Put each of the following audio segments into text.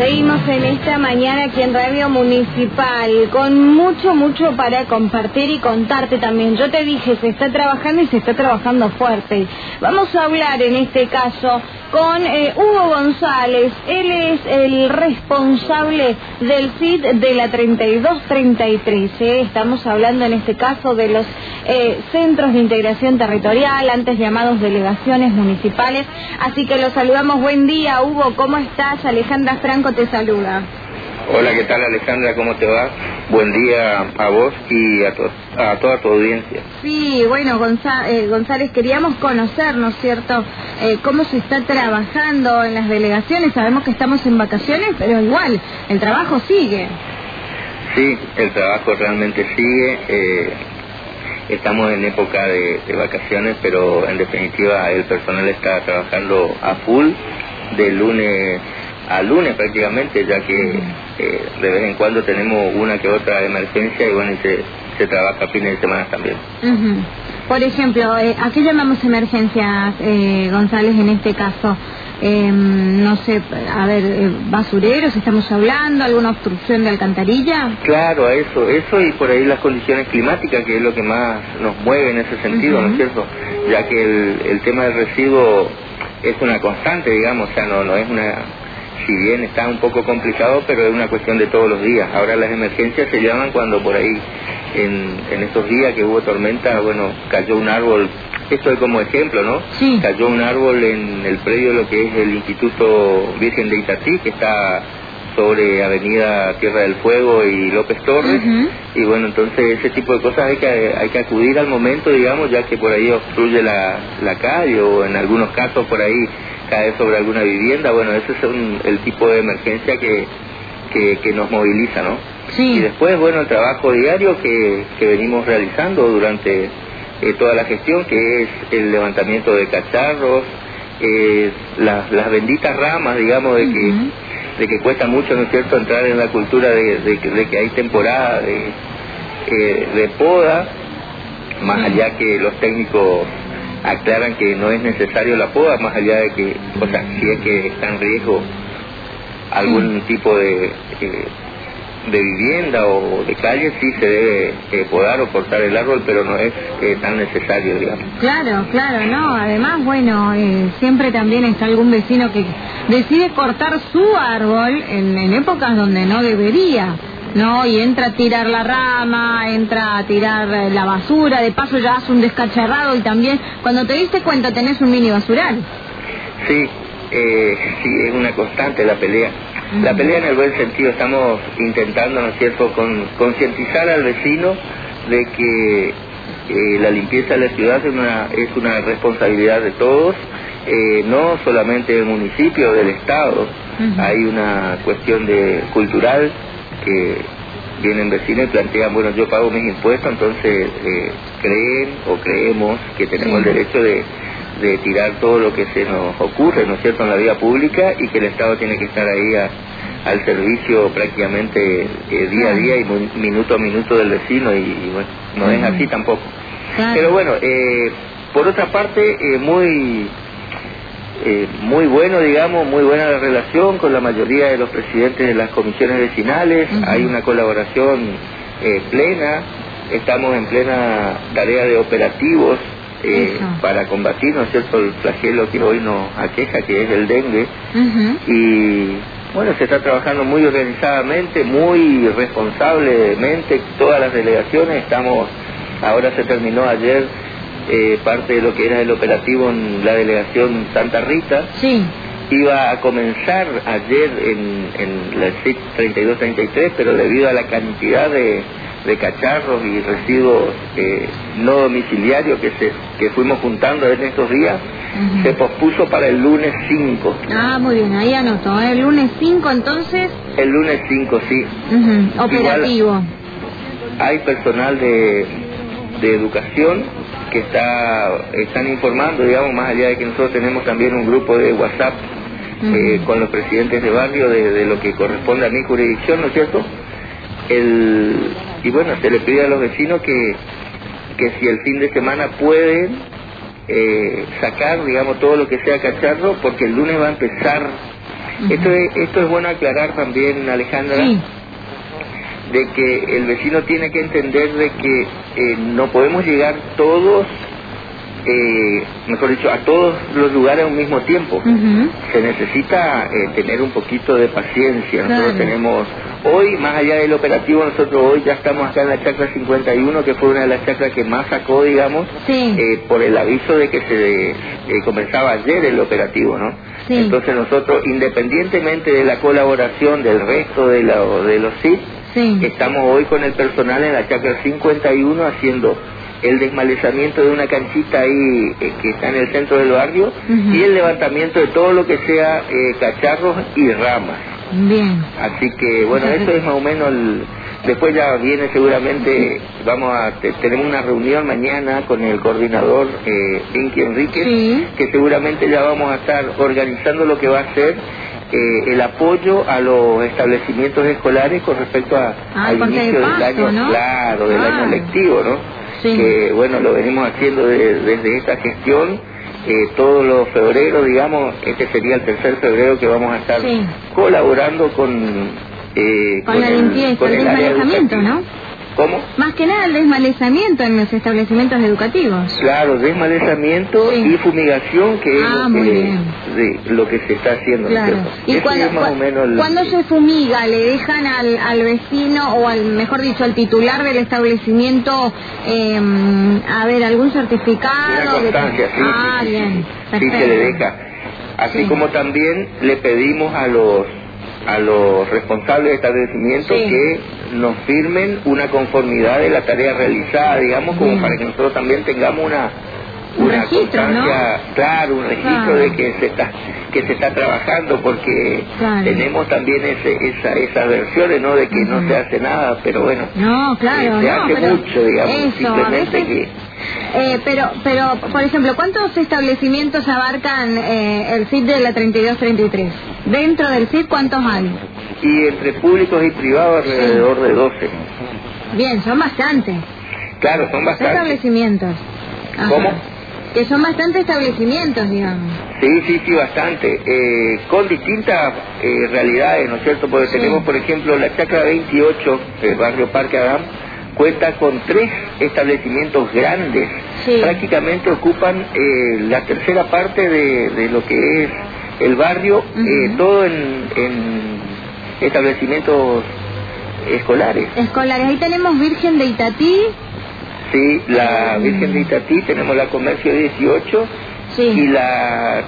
Seguimos en esta mañana aquí en Radio Municipal con mucho para compartir y contarte también. Yo te dije, se está trabajando y se está trabajando fuerte. Vamos a hablar en este caso con Hugo González. Él es el responsable del CID de la 3233. Estamos hablando en este caso de los centros de integración territorial, antes llamados delegaciones municipales. Así que los saludamos. Buen día, Hugo, ¿cómo estás? Alejandra Franco te saluda. Hola, ¿qué tal, Alejandra? ¿Cómo te va? Buen día a vos y a toda tu audiencia. Sí, bueno, González, queríamos conocer, ¿no es cierto?, cómo se está trabajando en las delegaciones. Sabemos que estamos en vacaciones, pero igual, el trabajo sigue. Sí, el trabajo realmente sigue. Estamos en época de vacaciones, pero en definitiva el personal está trabajando a full, de lunes a lunes prácticamente, ya que de vez en cuando tenemos una que otra emergencia y bueno, se trabaja fines de semana también. Por ejemplo, ¿a qué llamamos emergencias, González, en este caso? No sé, a ver, basureros, estamos hablando, alguna obstrucción de alcantarilla. Claro, a eso y por ahí las condiciones climáticas, que es lo que más nos mueve en ese sentido, ¿no es cierto? Ya que el tema del residuo es una constante, digamos, o sea, no es una... Si bien está un poco complicado, pero es una cuestión de todos los días. Ahora las emergencias se llaman cuando por ahí, en estos días que hubo tormenta, bueno, cayó un árbol, esto es como ejemplo, ¿no? Sí. Cayó un árbol en el predio de lo que es el Instituto Virgen de Itatí, que está sobre Avenida Tierra del Fuego y López Torres, y bueno, entonces ese tipo de cosas hay que acudir al momento, digamos, ya que por ahí obstruye la calle, o en algunos casos por ahí cae sobre alguna vivienda. Bueno, ese es el tipo de emergencia que nos moviliza, ¿no? Sí. Y después, bueno, el trabajo diario que venimos realizando durante toda la gestión, que es el levantamiento de cacharros, las benditas ramas, digamos, de que cuesta mucho, ¿no es cierto?, entrar en la cultura de que hay temporada de poda, más allá que los técnicos aclaran que no es necesario la poda, más allá de que, o sea, si es que está en riesgo algún tipo de vivienda o de calle, sí se debe podar o cortar el árbol, pero no es tan necesario, digamos. Claro, no, además, bueno, siempre también está algún vecino que decide cortar su árbol en épocas donde no debería, ¿no? Y entra a tirar la rama, entra a tirar la basura, de paso ya hace un descacharrado, y también cuando te diste cuenta tenés un mini basural. Sí, sí, es una constante la pelea. La pelea en el buen sentido. Estamos intentando, ¿no es cierto?, concientizar al vecino de que la limpieza de la ciudad es una responsabilidad de todos, no solamente del municipio, del Estado. Hay una cuestión cultural que vienen vecinos y plantean, bueno, yo pago mis impuestos, entonces creen o creemos que tenemos el derecho de tirar todo lo que se nos ocurre, ¿no es cierto?, en la vía pública, y que el Estado tiene que estar ahí al servicio prácticamente día a día y minuto a minuto del vecino, y bueno, no es así tampoco. Pero bueno, por otra parte, muy bueno, digamos, muy buena la relación con la mayoría de los presidentes de las comisiones vecinales. Hay una colaboración plena, estamos en plena tarea de operativos para combatir, ¿no es cierto?, el flagelo que hoy nos aqueja, que es el dengue. Y bueno, se está trabajando muy organizadamente, muy responsablemente, todas las delegaciones. Ahora se terminó ayer parte de lo que era el operativo en la delegación Santa Rita. Sí. Iba a comenzar ayer en la CID 3233, pero debido a la cantidad de cacharros y residuos no domiciliarios que fuimos juntando en estos días, se pospuso para el lunes 5. Ah, muy bien, ahí anotó, el lunes 5 entonces. El lunes 5, sí. Operativo. Igual, hay personal de educación que están informando, digamos, más allá de que nosotros tenemos también un grupo de WhatsApp con los presidentes de barrio de lo que corresponde a mi jurisdicción, ¿no es cierto? Y bueno, se le pide a los vecinos que si el fin de semana pueden sacar, digamos, todo lo que sea cacharro, porque el lunes va a empezar Esto es bueno aclarar también, Alejandra, de que el vecino tiene que entender de que no podemos llegar todos, mejor dicho, a todos los lugares al mismo tiempo. Se necesita tener un poquito de paciencia. Nosotros tenemos, hoy, más allá del operativo, nosotros hoy ya estamos acá en la chacra 51, que fue una de las chacras que más sacó, digamos, por el aviso de que se comenzaba ayer el operativo, ¿no? Entonces nosotros, independientemente de la colaboración del resto de los CID, estamos hoy con el personal en la chacra 51 haciendo el desmalezamiento de una canchita ahí que está en el centro del barrio y el levantamiento de todo lo que sea cacharros y ramas. Bien. Así que bueno, eso es más o menos después ya viene seguramente, tenemos una reunión mañana con el coordinador Inky Enríquez, que seguramente ya vamos a estar organizando lo que va a ser el apoyo a los establecimientos escolares con respecto al inicio del año, ¿no? Claro, del año lectivo, ¿no? Que bueno, lo venimos haciendo desde esta gestión, todos los febreros, digamos, este sería el tercer febrero que vamos a estar colaborando con la limpieza, el desmalezamiento, ¿no? ¿Cómo? Más que nada el desmalezamiento en los establecimientos educativos. Claro, desmalezamiento y fumigación, que es lo que se está haciendo. Claro. ¿Y cuando se fumiga, le dejan al vecino, o mejor dicho, al titular del establecimiento, algún certificado? Una constancia, bien. Sí, se le deja. Así como también le pedimos a los responsables de establecimiento que nos firmen una conformidad de la tarea realizada, digamos, como para que nosotros también tengamos un registro, constancia, claro, un registro de que se está trabajando, porque tenemos también esas versiones, ¿no? De que no se hace nada, pero bueno, se hace mucho, digamos, simplemente pero, por ejemplo, ¿cuántos establecimientos abarcan el CID de la 32-33? ¿Dentro del CID cuántos hay? Y entre públicos y privados alrededor de 12. Bien, son bastantes. Claro, son bastantes. Establecimientos. ¿Cómo? Que son bastantes establecimientos, digamos. Sí, bastante. Con distintas realidades, ¿no es cierto? Porque tenemos, por ejemplo, la chacra 28, el barrio Parque Adán, cuenta con 3 establecimientos grandes. Prácticamente ocupan la tercera parte de lo que es el barrio, todo en establecimientos escolares. Ahí tenemos Virgen de Itatí. Sí, la Virgen de Itatí, tenemos la Comercio 18 y la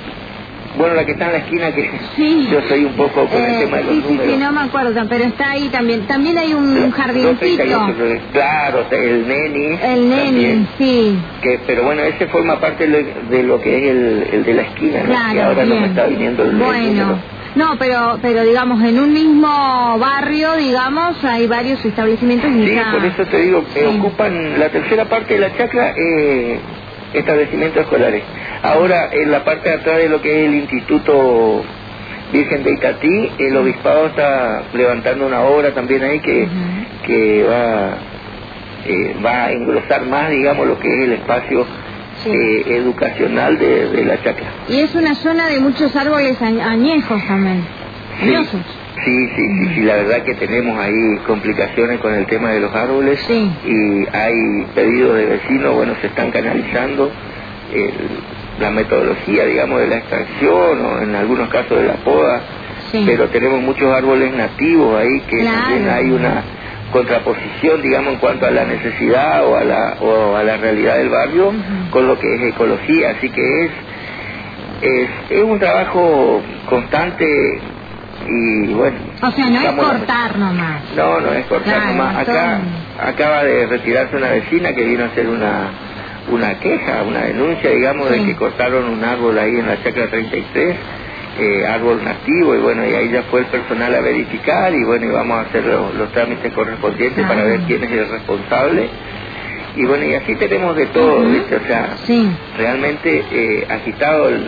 que está en la esquina, que yo soy un poco con el tema de los números. Sí, no me acuerdo, pero está ahí también. También hay un jardincito. Claro, el Neni. El Neni, pero bueno, ese forma parte de lo que es el de la esquina, ¿no? Que ahora no me está viniendo el número. No, pero digamos, en un mismo barrio, digamos, hay varios establecimientos. Por eso te digo, ocupan la tercera parte de la chacra, establecimientos escolares. Ahora, en la parte de atrás de lo que es el Instituto Virgen de Itatí, el obispado está levantando una obra también ahí que va a engrosar más, digamos, lo que es el espacio educacional de la chacra. Y es una zona de muchos árboles añejos también. Sí, la verdad que tenemos ahí complicaciones con el tema de los árboles y hay pedidos de vecinos, se están canalizando la metodología, digamos, de la extracción o en algunos casos de la poda, pero tenemos muchos árboles nativos ahí que también hay una contraposición, digamos, en cuanto a la necesidad o a la realidad del barrio con lo que es ecología, así que es un trabajo constante. Y bueno, o sea, no es cortar nomás. No es cortar nomás. Acá acaba de retirarse una vecina que vino a hacer una queja, una denuncia, digamos, de que cortaron un árbol ahí en la chacra 33, árbol nativo, y ahí ya fue el personal a verificar, y vamos a hacer los trámites correspondientes para ver quién es el responsable. Y así tenemos de todo, ¿viste? O sea, realmente agitado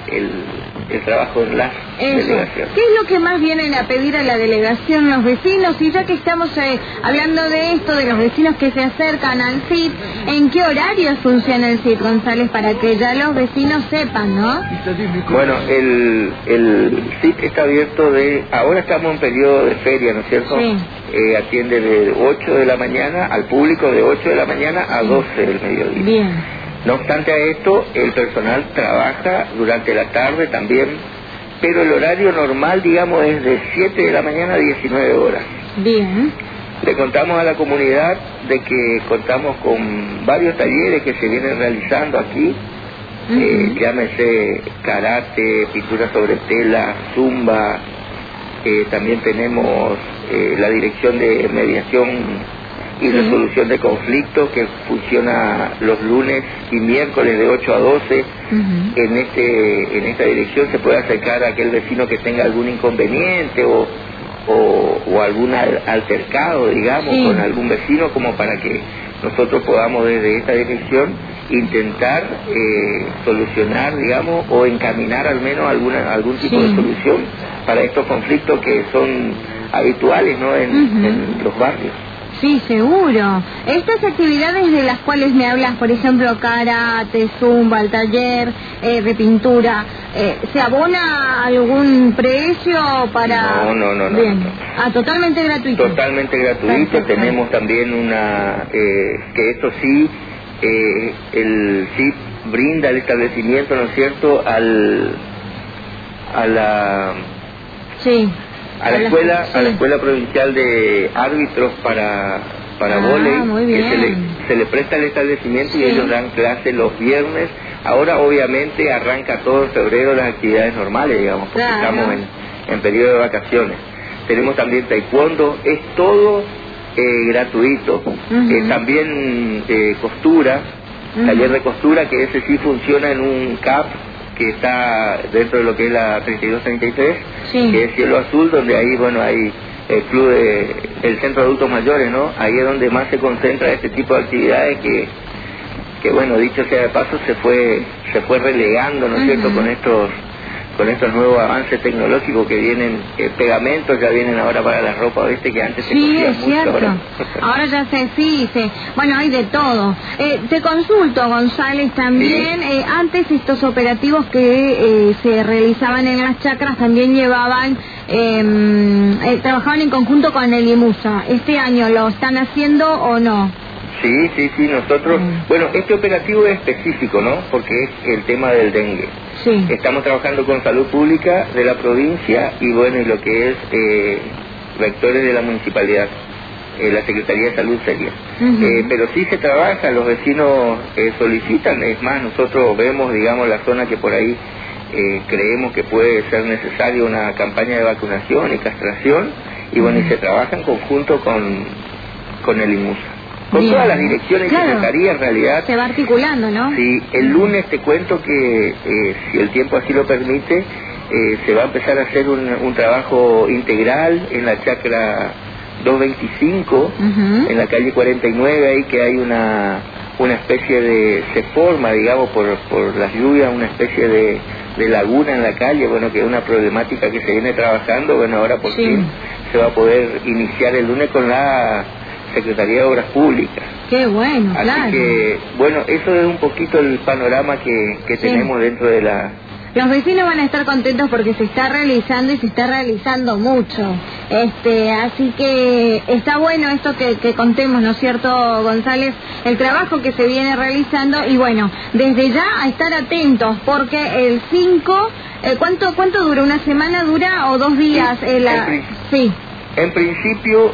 el trabajo en la delegación. ¿Qué es lo que más vienen a pedir a la delegación los vecinos? Y ya que estamos hablando de esto, de los vecinos que se acercan al CIT, ¿en qué horarios funciona el CIT, González, para que ya los vecinos sepan, no? Bueno, el CIT está abierto ahora estamos en periodo de feria, ¿no es cierto? Sí. Atiende de 8 de la mañana al público, de 8 de la mañana a 12 del mediodía. Bien. No obstante a esto, el personal trabaja durante la tarde también, pero el horario normal, digamos, es de 7 de la mañana a 19 horas. Bien. Le contamos a la comunidad de que contamos con varios talleres que se vienen realizando aquí, llámese karate, pintura sobre tela, zumba, también tenemos la dirección de mediación y resolución de conflictos que funciona los lunes y miércoles de 8 a 12. En esta dirección se puede acercar a aquel vecino que tenga algún inconveniente o algún altercado, digamos, con algún vecino, como para que nosotros podamos desde esta dirección intentar solucionar, digamos, o encaminar al menos algún tipo de solución para estos conflictos que son habituales, ¿no?, en los barrios. Sí, seguro. Estas actividades de las cuales me hablas, por ejemplo, karate, zumba, el taller de pintura, ¿se abona algún precio para...? No. Bien. Totalmente gratuito. Totalmente gratuito. Perfecto. Tenemos también que esto sí, el CIT brinda el establecimiento, ¿no es cierto?, a la escuela provincial de árbitros para vóley, que se le presta el establecimiento y ellos dan clases los viernes. Ahora obviamente arranca todo en febrero las actividades normales, digamos, porque estamos en periodo de vacaciones. Tenemos también taekwondo, es todo gratuito. También costura, taller de costura, que ese sí funciona en un CAP que está dentro de lo que es la 3233, que es Cielo Azul, donde ahí, bueno, hay el club el centro de adultos mayores, ¿no? Ahí es donde más se concentra este tipo de actividades que bueno, dicho sea de paso, se fue relegando, ¿no es cierto?, con estos nuevos avances tecnológicos que vienen, pegamentos ya vienen ahora para la ropa, ¿viste? Que antes se cosía mucho. Cierto. Ahora ya bueno, hay de todo. Te consulto, González, también, antes estos operativos que se realizaban en las chacras también llevaban, trabajaban en conjunto con el IMUSA. ¿Este año lo están haciendo o no? Sí, nosotros, bueno, este operativo es específico, ¿no?, porque es el tema del dengue. Estamos trabajando con Salud Pública de la provincia y bueno, y lo que es vectores de la municipalidad, la Secretaría de Salud sería. Pero sí se trabaja, los vecinos solicitan, es más, nosotros vemos, digamos, la zona que por ahí creemos que puede ser necesaria una campaña de vacunación y castración, y bueno, y se trabaja en conjunto con el IMUSA. Con todas las direcciones y secretarías, en realidad. Se va articulando, ¿no? Sí, el lunes te cuento que, si el tiempo así lo permite, se va a empezar a hacer un trabajo integral en la chacra 225, en la calle 49, ahí que hay una especie se forma, digamos, por las lluvias, una especie de laguna en la calle, bueno, que es una problemática que se viene trabajando, bueno, ahora por fin se va a poder iniciar el lunes con la Secretaría de Obras Públicas. Qué bueno, así que, bueno, eso es un poquito el panorama que tenemos dentro de la... Los vecinos van a estar contentos porque se está realizando y se está realizando mucho. Así que está bueno esto que contemos, ¿no es cierto, González? El trabajo que se viene realizando y bueno, desde ya a estar atentos porque el 5, ¿cuánto dura? ¿Una semana dura o 2 días? En principio...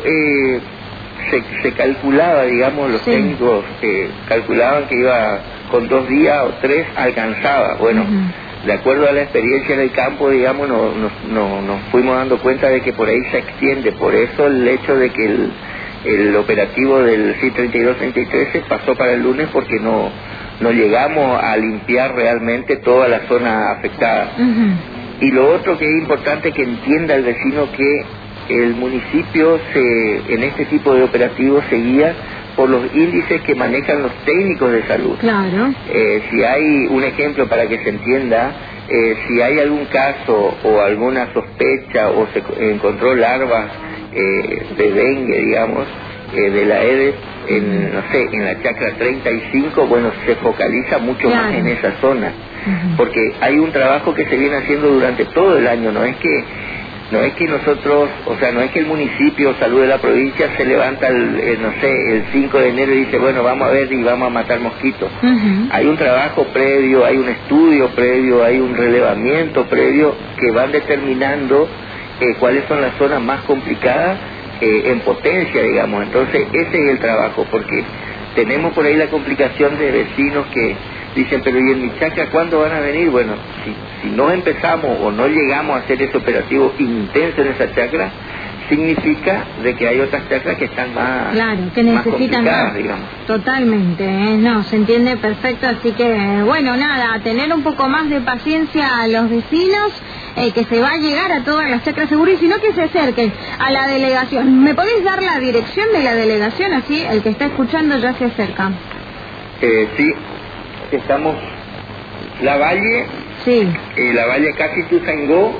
Se calculaba, digamos, los técnicos calculaban que iba con 2 días o 3 alcanzaba. Bueno, de acuerdo a la experiencia en el campo, digamos, nos fuimos dando cuenta de que por ahí se extiende. Por eso el hecho de que el operativo del CIT 32-33 se pasó para el lunes, porque no llegamos a limpiar realmente toda la zona afectada. Y lo otro que es importante que entienda el vecino, que el municipio en este tipo de operativos se guía por los índices que manejan los técnicos de salud. Si hay un ejemplo para que se entienda, si hay algún caso o alguna sospecha o se encontró larvas de dengue, digamos, de la Aedes, no sé, en la chacra 35, bueno, se focaliza mucho más en esa zona, porque hay un trabajo que se viene haciendo durante todo el año. No es que nosotros, o sea, no es que el municipio Salud de la provincia se levanta el 5 de enero y dice, bueno, vamos a ver y vamos a matar mosquitos. Hay un trabajo previo, hay un estudio previo, hay un relevamiento previo que van determinando cuáles son las zonas más complicadas en potencia, digamos. Entonces ese es el trabajo, porque tenemos por ahí la complicación de vecinos que dicen, pero ¿y en mi chacra cuándo van a venir? Bueno, si no empezamos o no llegamos a hacer ese operativo intenso en esa chacra, significa de que hay otras chacras que están más, que necesitan más, digamos. Totalmente, no, se entiende perfecto, así que, bueno, nada, tener un poco más de paciencia a los vecinos, que se va a llegar a todas las chacras seguras, y si no, que se acerquen a la delegación. ¿Me podés dar la dirección de la delegación? Así el que está escuchando ya se acerca. Sí, estamos La Valle, La Valle casi Tuzangó,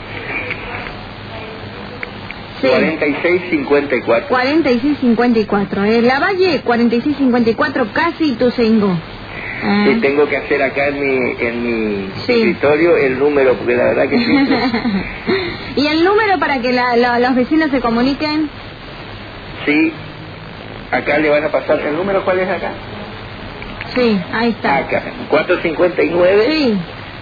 4654. 4654, La Valle 4654, casi Tuzangó. Sí, tengo que hacer acá en mi escritorio el número, porque la verdad que sí. ¿Y el número para que los vecinos se comuniquen? Sí, acá le van a pasar el número. ¿Cuál es acá? Sí, ahí está. Acá, 459. Sí.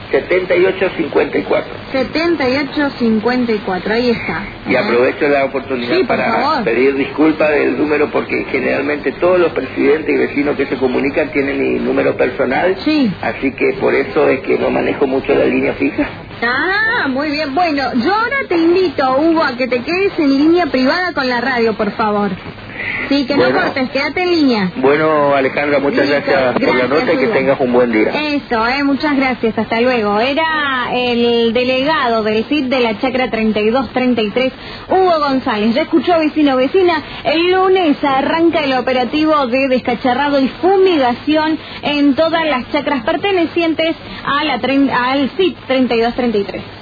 7854. 7854, ahí está. Y aprovecho la oportunidad para pedir disculpas del número, porque generalmente todos los presidentes y vecinos que se comunican tienen mi número personal. Así que por eso es que no manejo mucho la línea fija. Ah, muy bien. Bueno, yo ahora te invito, Hugo, a que te quedes en línea privada con la radio, por favor. Sí, que no cortes, quédate en línea. Bueno, Alejandra, muchas gracias por la nota y que tengas un buen día. Eso, muchas gracias, hasta luego. Era el delegado del CID de la chacra 3233, Hugo González. Ya escuchó, vecino, vecina, el lunes arranca el operativo de descacharrado y fumigación en todas las chacras pertenecientes a al CID 3233.